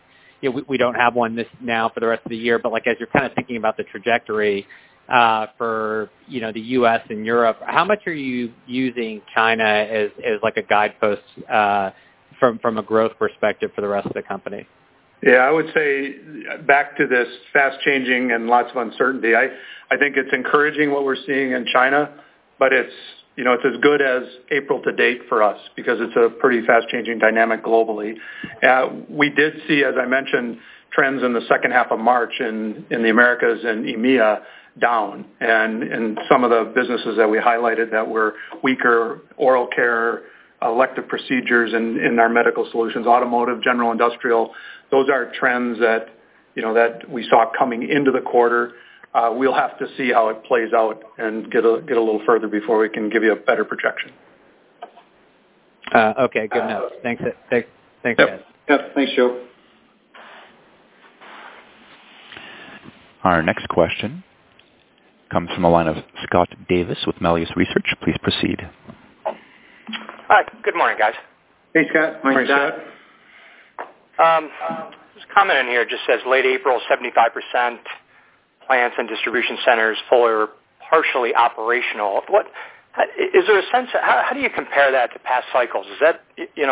we don't have one this now for the rest of the year, but like as you're kind of thinking about the trajectory for the U.S. and Europe, how much are you using China as like a guidepost from a growth perspective for the rest of the company? Yeah, I would say back to this fast changing and lots of uncertainty. I think it's encouraging what we're seeing in China, but it's as good as April to date for us because it's a pretty fast changing dynamic globally. We did see, as I mentioned, trends in the second half of March in the Americas and EMEA down, and some of the businesses that we highlighted that were weaker, oral care, elective procedures in our medical solutions, automotive, general industrial. Those are trends that we saw coming into the quarter. We'll have to see how it plays out and get a little further before we can give you a better projection. Okay, good enough. Thanks, yep. guys. Yep, thanks, Joe. Our next question comes from the line of Scott Davis with Melius Research. Please proceed. Hi, good morning, guys. Hey, Scott. Morning, Scott. This comment in here just says late April, 75% plants and distribution centers fully or partially operational. What is there a sense? How do you compare that to past cycles? Is that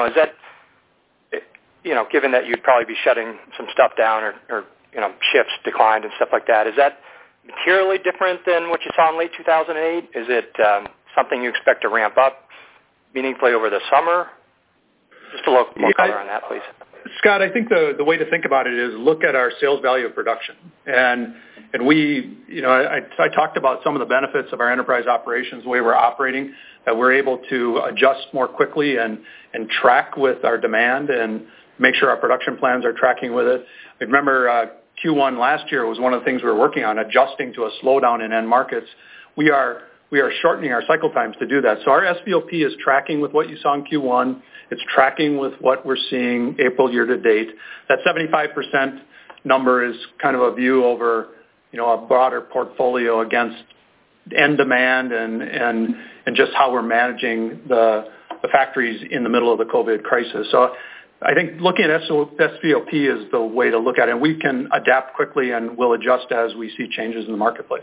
given that you'd probably be shutting some stuff down or shifts declined and stuff like that? Is that materially different than what you saw in late 2008? Is it something you expect to ramp up meaningfully over the summer? Just a little more color on that, please. Scott, I think the way to think about it is look at our sales value of production. And we, I talked about some of the benefits of our enterprise operations, the way we're operating, that we're able to adjust more quickly and track with our demand and make sure our production plans are tracking with it. I remember Q1 last year was one of the things we were working on, adjusting to a slowdown in end markets. We are shortening our cycle times to do that. So our SVOP is tracking with what you saw in Q1. It's tracking with what we're seeing April year to date. That 75% number is kind of a view over, a broader portfolio against end demand and just how we're managing the factories in the middle of the COVID crisis. So I think looking at SVOP is the way to look at it. And we can adapt quickly and we'll adjust as we see changes in the marketplace.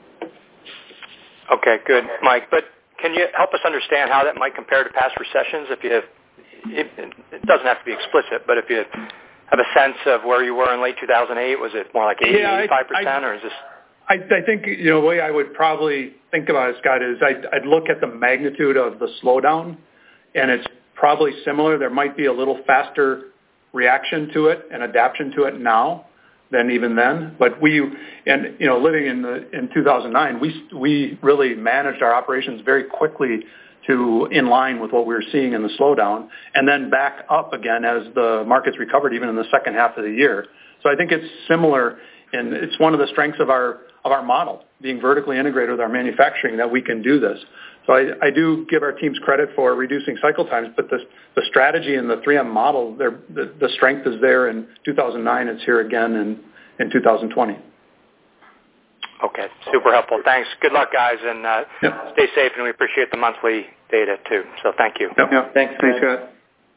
Okay, good, Mike. But can you help us understand how that might compare to past recessions? It doesn't have to be explicit, but if you have a sense of where you were in late 2008, was it more like 85%, or is this? I think the way I would probably think about it, Scott, is I'd look at the magnitude of the slowdown, and it's probably similar. There might be a little faster reaction to it and adaptation to it now than even then. But living in 2009, we really managed our operations very quickly to in line with what we were seeing in the slowdown, and then back up again as the markets recovered, even in the second half of the year. So I think it's similar, and it's one of the strengths of our model, being vertically integrated with our manufacturing, that we can do this. So I do give our teams credit for reducing cycle times, but the strategy in the 3M model, the strength is there in 2009. It's here again in 2020. Okay, super helpful. Thanks. Good luck, guys, and stay safe, and we appreciate the monthly data, too. So thank you. Yep. Thanks, Scott.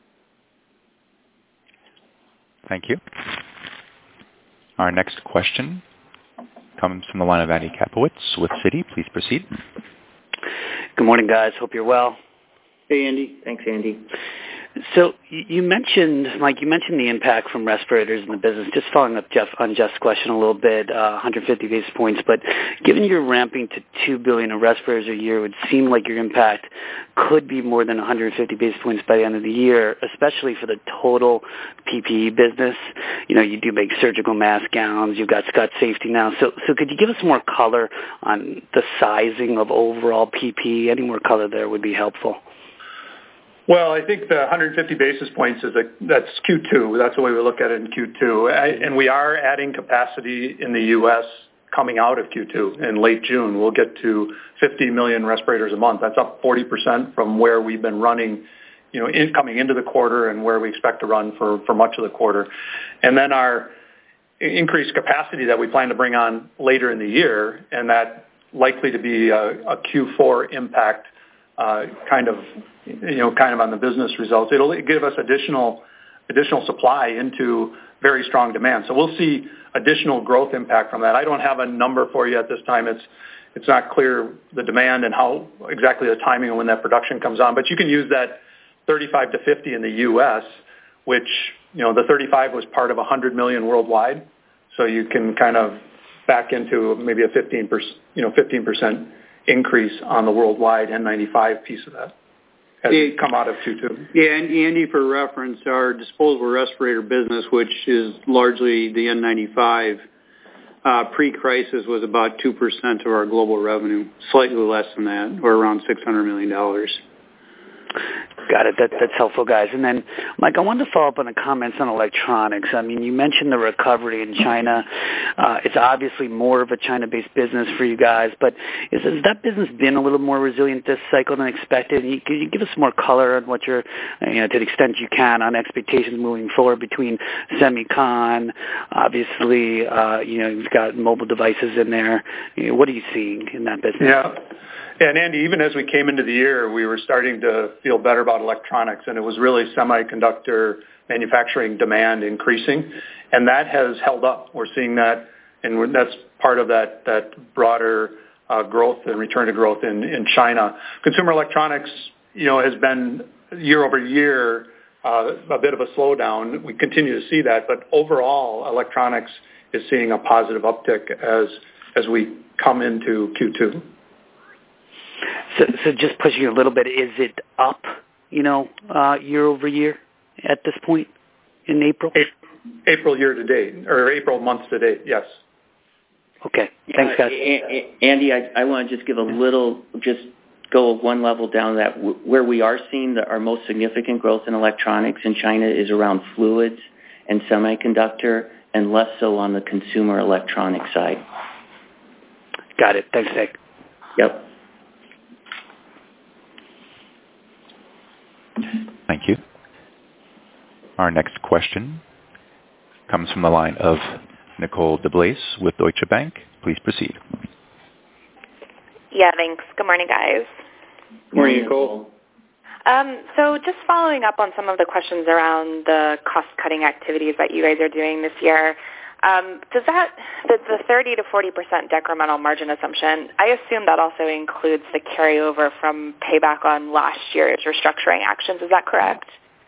Thank you. Our next question comes from the line of Andy Kaplowitz with Citi. Please proceed. Good morning, guys. Hope you're well. Hey, Andy. Thanks, Andy. So you mentioned, Mike, the impact from respirators in the business. Just following up on Jeff's question a little bit, 150 basis points. But given you're ramping to $2 billion of respirators a year, it would seem like your impact could be more than 150 basis points by the end of the year, especially for the total PPE business. You do make surgical mask gowns. You've got Scott Safety now. So could you give us more color on the sizing of overall PPE? Any more color there would be helpful. Well, I think the 150 basis points that's Q2. That's the way we look at it in Q2. And we are adding capacity in the U.S. coming out of Q2. In late June, we'll get to 50 million respirators a month. That's up 40% from where we've been running, coming into the quarter and where we expect to run for much of the quarter. And then our increased capacity that we plan to bring on later in the year, and that likely to be a Q4 impact, kind of on the business results. It'll give us additional additional supply into very strong demand. So we'll see additional growth impact from that. I don't have a number for you at this time. It's not clear the demand and how exactly the timing of when that production comes on. But you can use that 35 to 50 in the U.S., which, the 35 was part of 100 million worldwide. So you can kind of back into maybe a 15% increase on the worldwide N95 piece of that as we come out of Q2. Yeah, and Andy, for reference, our disposable respirator business, which is largely the N95, pre-crisis was about 2% of our global revenue, slightly less than that, or around $600 million. Got it. That's helpful, guys. And then, Mike, I wanted to follow up on the comments on electronics. I mean, you mentioned the recovery in China. It's obviously more of a China-based business for you guys, but has that business been a little more resilient this cycle than expected? Can you give us more color on what you're, to the extent you can, on expectations moving forward between semicon, obviously, you've got mobile devices in there. What are you seeing in that business? Yeah. And Andy, even as we came into the year, we were starting to feel better about electronics, and it was really semiconductor manufacturing demand increasing, and that has held up. We're seeing that, and that's part of that broader growth and return to growth in China. Consumer electronics, has been year over year a bit of a slowdown. We continue to see that, but overall, electronics is seeing a positive uptick as we come into Q2. So just pushing a little bit, is it up, year over year at this point in April? April year to date, or April months to date, yes. Okay. Thanks, guys. Andy, I want to just give just go one level down that where we are seeing our most significant growth in electronics in China is around fluids and semiconductor, and less so on the consumer electronic side. Got it. Thanks, Nick. Yep. Thank you. Our next question comes from the line of Nicole DeBlase with Deutsche Bank. Please proceed. Yeah, thanks. Good morning, guys. Good morning, Nicole. So just following up on some of the questions around the cost-cutting activities that you guys are doing this year, does the 30 to 40% decremental margin assumption, I assume that also includes the carryover from payback on last year's restructuring actions. Is that correct?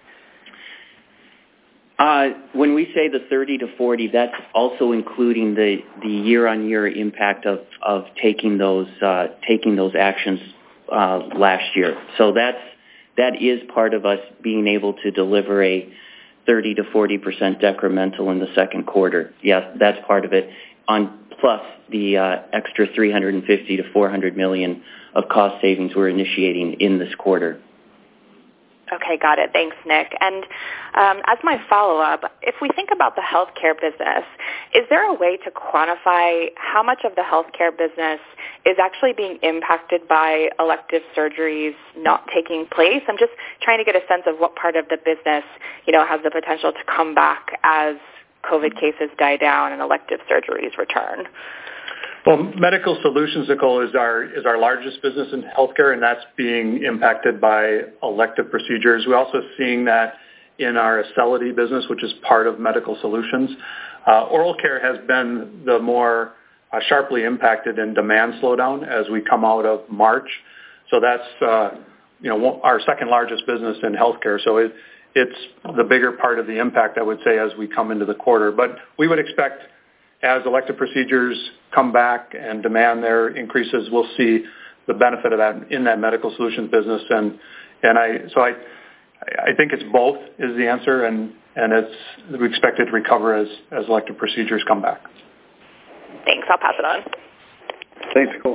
When we say the 30 to 40, that's also including the year-on-year impact of taking those actions last year. So that is part of us being able to deliver a 30 to 40% decremental in the second quarter. Yes, that's part of it. Plus the extra $350 to $400 million of cost savings we're initiating in this quarter. Okay, got it. Thanks, Nick. And as my follow-up, if we think about the healthcare business, is there a way to quantify how much of the healthcare business is actually being impacted by elective surgeries not taking place? I'm just trying to get a sense of what part of the business, has the potential to come back as COVID cases die down and elective surgeries return. Well, Medical Solutions, Nicole, is our largest business in healthcare, and that's being impacted by elective procedures. We're also seeing that in our Acelity business, which is part of Medical Solutions. Oral care has been the more sharply impacted in demand slowdown as we come out of March. So that's our second largest business in healthcare. So it's the bigger part of the impact, I would say, as we come into the quarter. But we would expect, as elective procedures come back and demand there increases, we'll see the benefit of that in that Medical Solutions business. And I think it's both is the answer, and we expect it to recover as elective procedures come back. Thanks. I'll pass it on. Thanks, Nicole.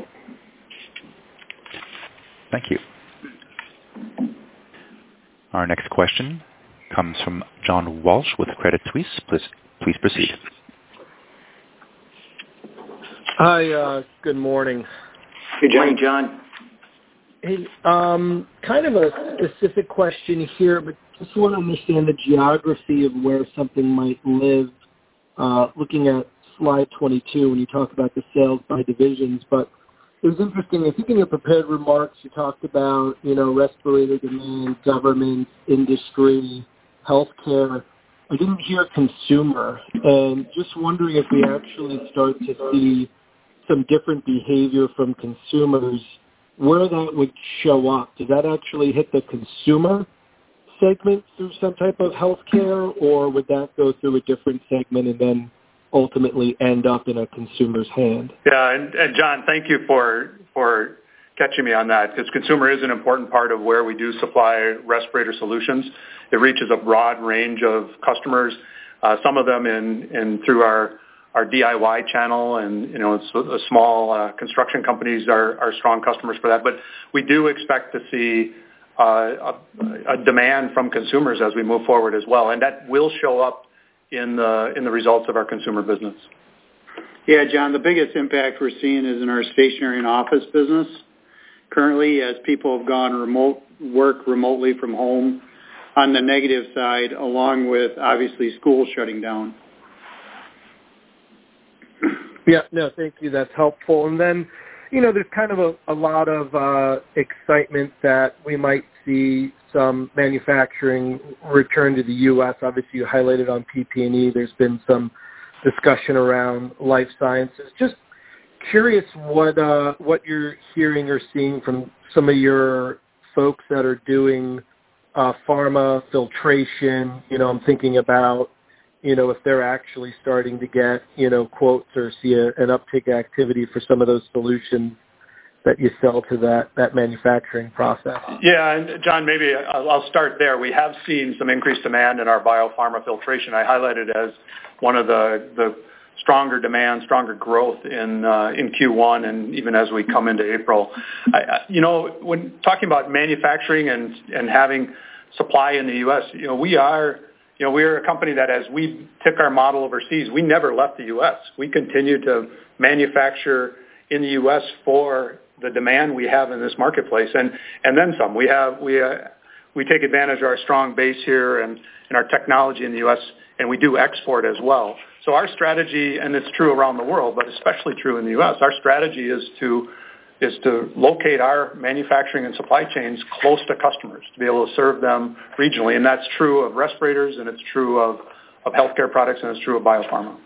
Thank you. Our next question comes from John Walsh with Credit Suisse. Please proceed. Hi, good morning. Good morning, John. Hey, kind of a specific question here, but just want to understand the geography of where something might live, looking at slide 22 when you talk about the sales by divisions. But it was interesting, I think in your prepared remarks you talked about, respirator demand, government, industry, healthcare. I didn't hear consumer, and just wondering if we actually start to see some different behavior from consumers, where that would show up. Does that actually hit the consumer segment through some type of healthcare, or would that go through a different segment and then ultimately end up in a consumer's hand? Yeah, and John, thank you for catching me on that, because consumer is an important part of where we do supply respirator solutions. It reaches a broad range of customers, some of them in through our DIY channel, and small construction companies are strong customers for that. But we do expect to see a demand from consumers as we move forward as well, and that will show up in the results of our consumer business. Yeah, John, the biggest impact we're seeing is in our stationary and office business. Currently, as people have gone work remotely from home, on the negative side, along with obviously schools shutting down. Yeah, no, thank you. That's helpful. And then, there's kind of a lot of excitement that we might see some manufacturing return to the U.S. Obviously, you highlighted on PP&E. There's been some discussion around life sciences. Just curious what you're hearing or seeing from some of your folks that are doing pharma filtration. I'm thinking about, if they're actually starting to get, quotes or see an uptick activity for some of those solutions that you sell to that manufacturing process. Yeah, and John, maybe I'll start there. We have seen some increased demand in our biopharma filtration. I highlighted as one of the stronger demand, stronger growth in Q1, and even as we come into April. When talking about manufacturing and having supply in the U.S., we're a company that, as we took our model overseas, we never left the U.S. We continue to manufacture in the U.S. for the demand we have in this marketplace, and then some. We take advantage of our strong base here and our technology in the U.S., and we do export as well. So our strategy, and it's true around the world, but especially true in the U.S., our strategy is to locate our manufacturing and supply chains close to customers to be able to serve them regionally. And that's true of respirators, and it's true of healthcare products, and it's true of biopharma.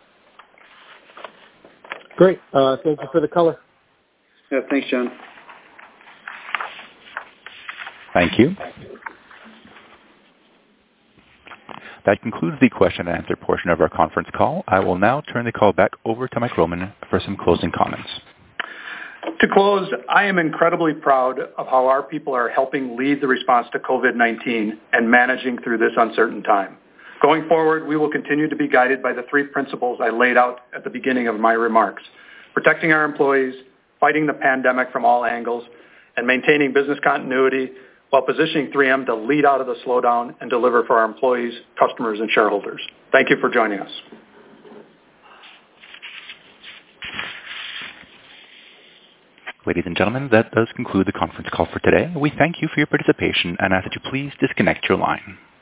Great. Thank you for the color. Yeah, thanks, John. Thank you. That concludes the question and answer portion of our conference call. I will now turn the call back over to Mike Roman for some closing comments. To close, I am incredibly proud of how our people are helping lead the response to COVID-19 and managing through this uncertain time. Going forward, we will continue to be guided by the three principles I laid out at the beginning of my remarks: protecting our employees, fighting the pandemic from all angles, and maintaining business continuity while positioning 3M to lead out of the slowdown and deliver for our employees, customers, and shareholders. Thank you for joining us. Ladies and gentlemen, that does conclude the conference call for today. We thank you for your participation and ask that you please disconnect your line.